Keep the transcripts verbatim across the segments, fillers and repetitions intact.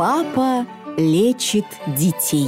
Папа лечит детей.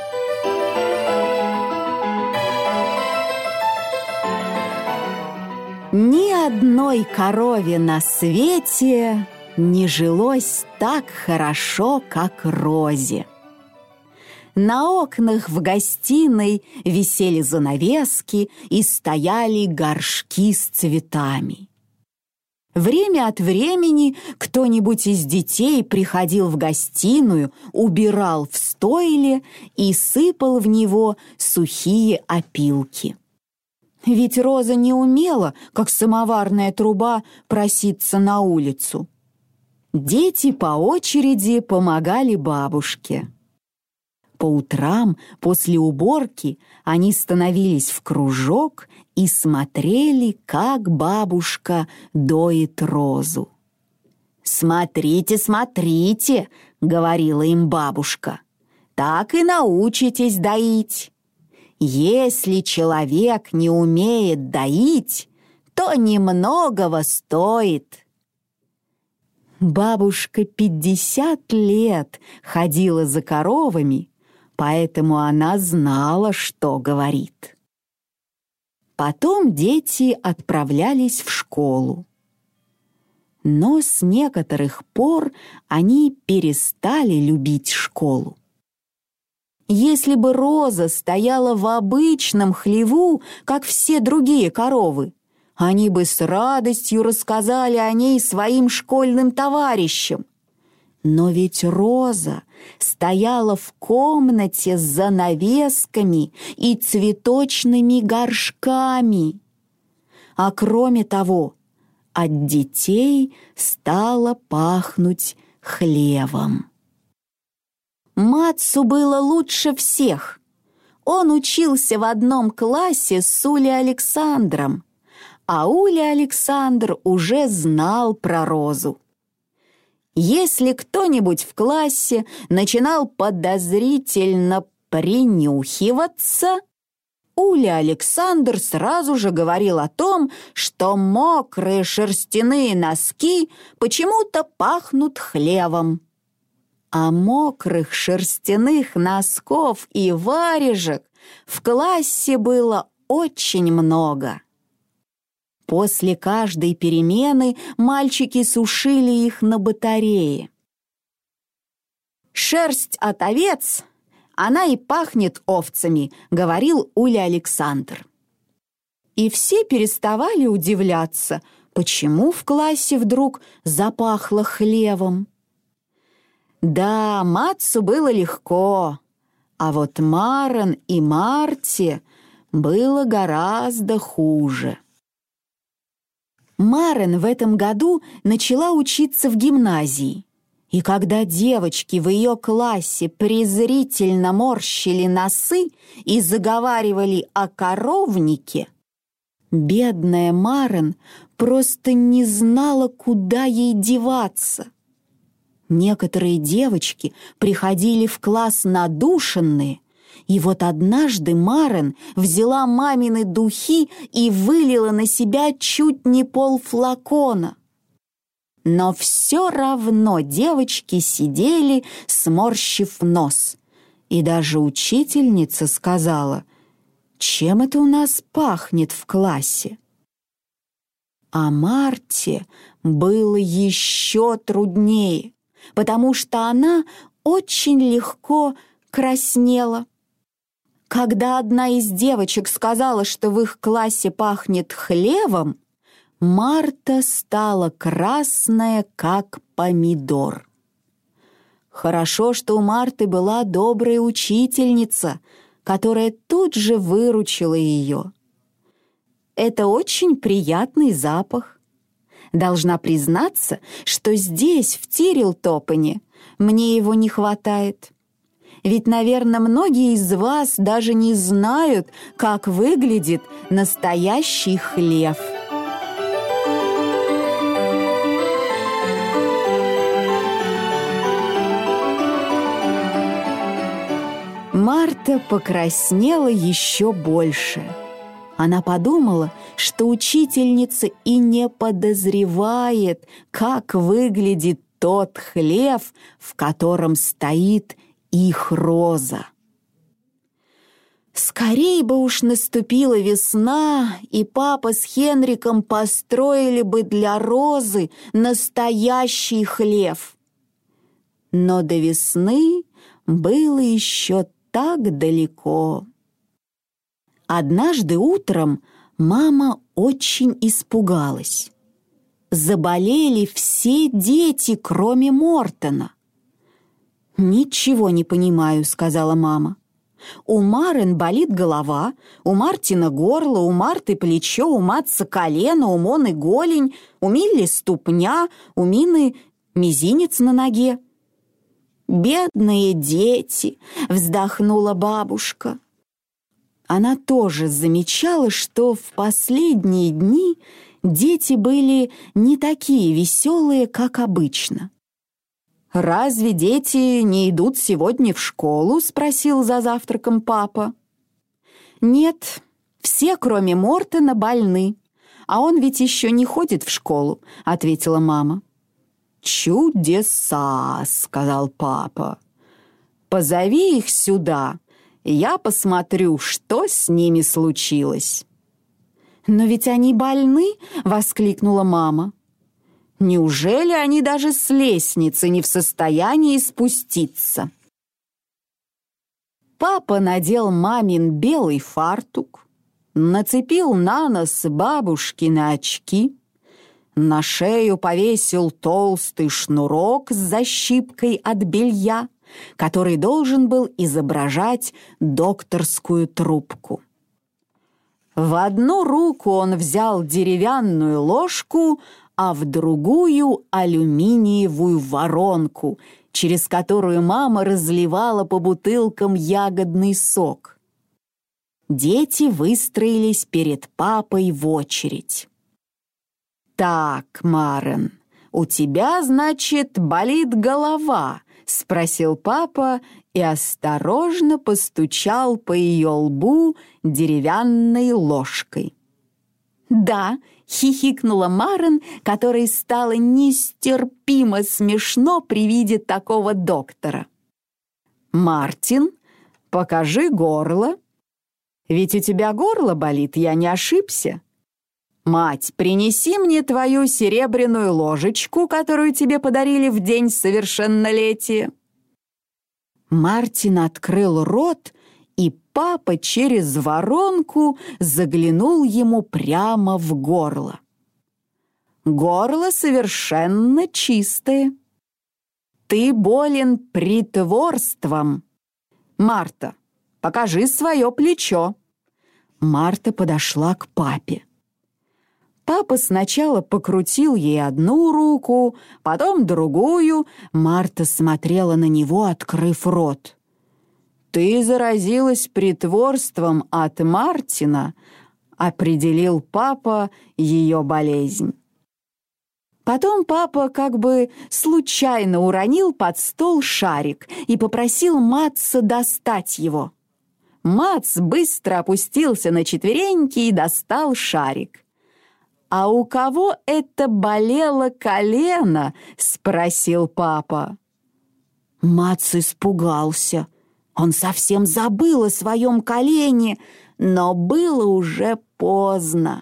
Ни одной корове на свете не жилось так хорошо, как Розе. На окнах в гостиной висели занавески и стояли горшки с цветами. Время от времени кто-нибудь из детей приходил в гостиную, убирал в стойле и сыпал в него сухие опилки. Ведь Роза не умела, как самоварная труба, проситься на улицу. Дети по очереди помогали бабушке. По утрам после уборки они становились в кружок и смотрели, как бабушка доит Розу. «Смотрите, смотрите!» — говорила им бабушка. «Так и научитесь доить. Если человек не умеет доить, то немногого стоит». Бабушка пятьдесят лет ходила за коровами, поэтому она знала, что говорит. Потом дети отправлялись в школу. Но с некоторых пор они перестали любить школу. Если бы Роза стояла в обычном хлеву, как все другие коровы, они бы с радостью рассказали о ней своим школьным товарищам. Но ведь Роза стояла в комнате с занавесками и цветочными горшками. А кроме того, от детей стало пахнуть хлевом. Мацу было лучше всех. Он учился в одном классе с Улей Александром, а Уля Александр уже знал про Розу. Если кто-нибудь в классе начинал подозрительно принюхиваться, Уля Александр сразу же говорил о том, что мокрые шерстяные носки почему-то пахнут хлевом. А мокрых шерстяных носков и варежек в классе было очень много. После каждой перемены мальчики сушили их на батарее. «Шерсть от овец, она и пахнет овцами», — говорил Уля Александр. И все переставали удивляться, почему в классе вдруг запахло хлевом. Да, Мацу было легко, а вот Марен и Марте было гораздо хуже. Марен в этом году начала учиться в гимназии, и когда девочки в ее классе презрительно морщили носы и заговаривали о коровнике, бедная Марен просто не знала, куда ей деваться. Некоторые девочки приходили в класс надушенные, и вот однажды Марен взяла мамины духи и вылила на себя чуть не полфлакона. Но все равно девочки сидели, сморщив нос, и даже учительница сказала: «Чем это у нас пахнет в классе?» А Марте было еще труднее, потому что она очень легко краснела. Когда одна из девочек сказала, что в их классе пахнет хлевом, Марта стала красная, как помидор. Хорошо, что у Марты была добрая учительница, которая тут же выручила ее. Это очень приятный запах. Должна признаться, что здесь, в Тирилтопене, мне его не хватает. Ведь, наверное, многие из вас даже не знают, как выглядит настоящий хлев. Марта покраснела еще больше. Она подумала, что учительница и не подозревает, как выглядит тот хлев, в котором стоит их роза. Скорей бы уж наступила весна, и папа с Хенриком построили бы для розы настоящий хлев. Но до весны было еще так далеко. Однажды утром мама очень испугалась. Заболели все дети, кроме Мортона. «Ничего не понимаю», — сказала мама. «У Марен болит голова, у Мартина горло, у Марты плечо, у Матца колено, у Моны голень, у Милли ступня, у Мины мизинец на ноге». «Бедные дети!» — вздохнула бабушка. Она тоже замечала, что в последние дни дети были не такие веселые, как обычно. «Разве дети не идут сегодня в школу?» — спросил за завтраком папа. «Нет, все, кроме Мортона, больны, а он ведь еще не ходит в школу», — ответила мама. «Чудеса!» — сказал папа. «Позови их сюда, я посмотрю, что с ними случилось». «Но ведь они больны!» — воскликнула мама. «Неужели они даже с лестницы не в состоянии спуститься?» Папа надел мамин белый фартук, нацепил на нос бабушкины очки, на шею повесил толстый шнурок с защипкой от белья, который должен был изображать докторскую трубку. В одну руку он взял деревянную ложку, а в другую — алюминиевую воронку, через которую мама разливала по бутылкам ягодный сок. Дети выстроились перед папой в очередь. «Так, Марен, у тебя, значит, болит голова?» — спросил папа и осторожно постучал по ее лбу деревянной ложкой. «Да», — хихикнула Марен, которой стало нестерпимо смешно при виде такого доктора. «Мартин, покажи горло. Ведь у тебя горло болит, я не ошибся. Мать, принеси мне твою серебряную ложечку, которую тебе подарили в день совершеннолетия». Мартин открыл рот, и папа через воронку заглянул ему прямо в горло. «Горло совершенно чистое. Ты болен притворством. Марта, покажи свое плечо». Марта подошла к папе. Папа сначала покрутил ей одну руку, потом другую. Марта смотрела на него, открыв рот. «Ты заразилась притворством от Мартина», — определил папа ее болезнь. Потом папа как бы случайно уронил под стол шарик и попросил Матца достать его. Матц быстро опустился на четвереньки и достал шарик. «А у кого это болело колено?» — спросил папа. Матц испугался. Он совсем забыл о своем колене, но было уже поздно.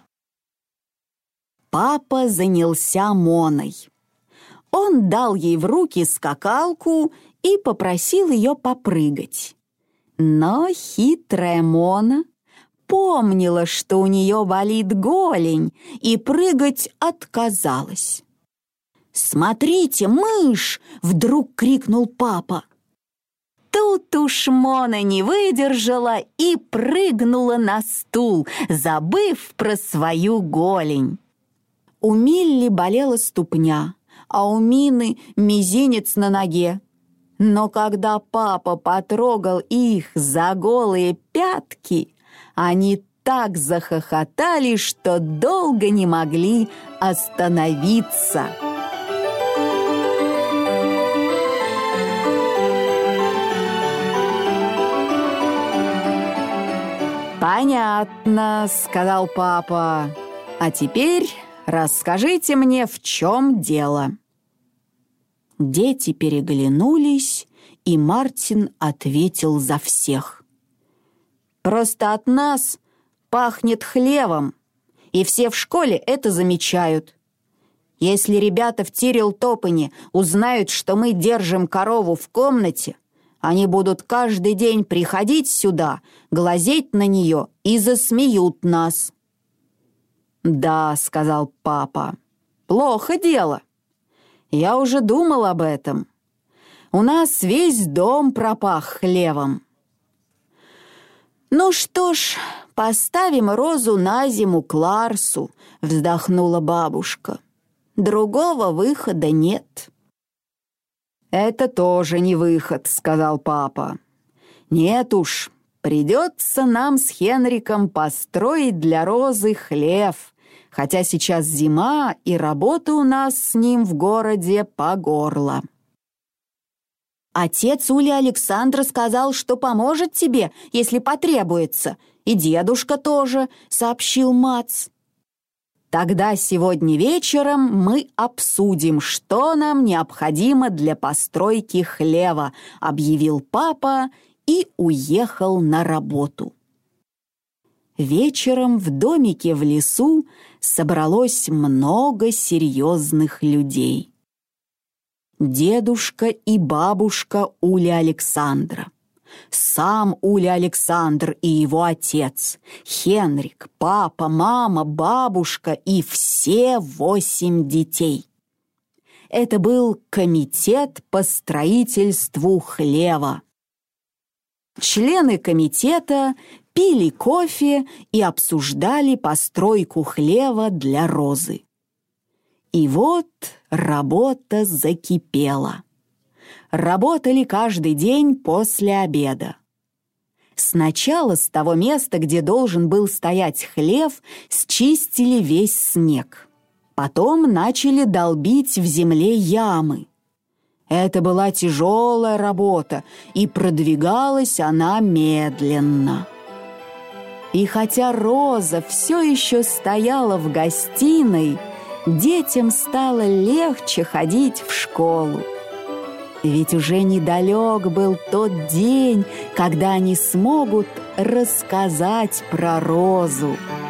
Папа занялся Моной. Он дал ей в руки скакалку и попросил ее попрыгать. Но хитрая Мона помнила, что у нее болит голень, и прыгать отказалась. «Смотрите, мышь!» — вдруг крикнул папа. Тут уж Мона не выдержала и прыгнула на стул, забыв про свою голень. У Милли болела ступня, а у Мины мизинец на ноге. Но когда папа потрогал их за голые пятки, они так захохотали, что долго не могли остановиться. «Понятно», — сказал папа. «А теперь расскажите мне, в чем дело». Дети переглянулись, и Мартин ответил за всех. «Просто от нас пахнет хлевом, и все в школе это замечают. Если ребята в Тирилтопане узнают, что мы держим корову в комнате, они будут каждый день приходить сюда, глазеть на нее и засмеют нас». «Да», — сказал папа, — «плохо дело. Я уже думал об этом. У нас весь дом пропах хлевом». «Ну что ж, поставим Розу на зиму к Ларсу», — вздохнула бабушка. «Другого выхода нет». «Это тоже не выход», — сказал папа. «Нет уж, придется нам с Хенриком построить для Розы хлев, хотя сейчас зима, и работа у нас с ним в городе по горло». «Отец Ули Александра сказал, что поможет тебе, если потребуется, и дедушка тоже», — сообщил Мац. «Тогда сегодня вечером мы обсудим, что нам необходимо для постройки хлева», — объявил папа и уехал на работу. Вечером в домике в лесу собралось много серьезных людей. Дедушка и бабушка Ули Александра, сам Ули Александр и его отец, Хенрик, папа, мама, бабушка и все восемь детей. Это был комитет по строительству хлева. Члены комитета пили кофе и обсуждали постройку хлева для Розы. И вот работа закипела. Работали каждый день после обеда. Сначала с того места, где должен был стоять хлев, счистили весь снег. Потом начали долбить в земле ямы. Это была тяжелая работа, и продвигалась она медленно. И хотя Роза все еще стояла в гостиной, детям стало легче ходить в школу. Ведь уже недалек был тот день, когда они смогут рассказать про Розу.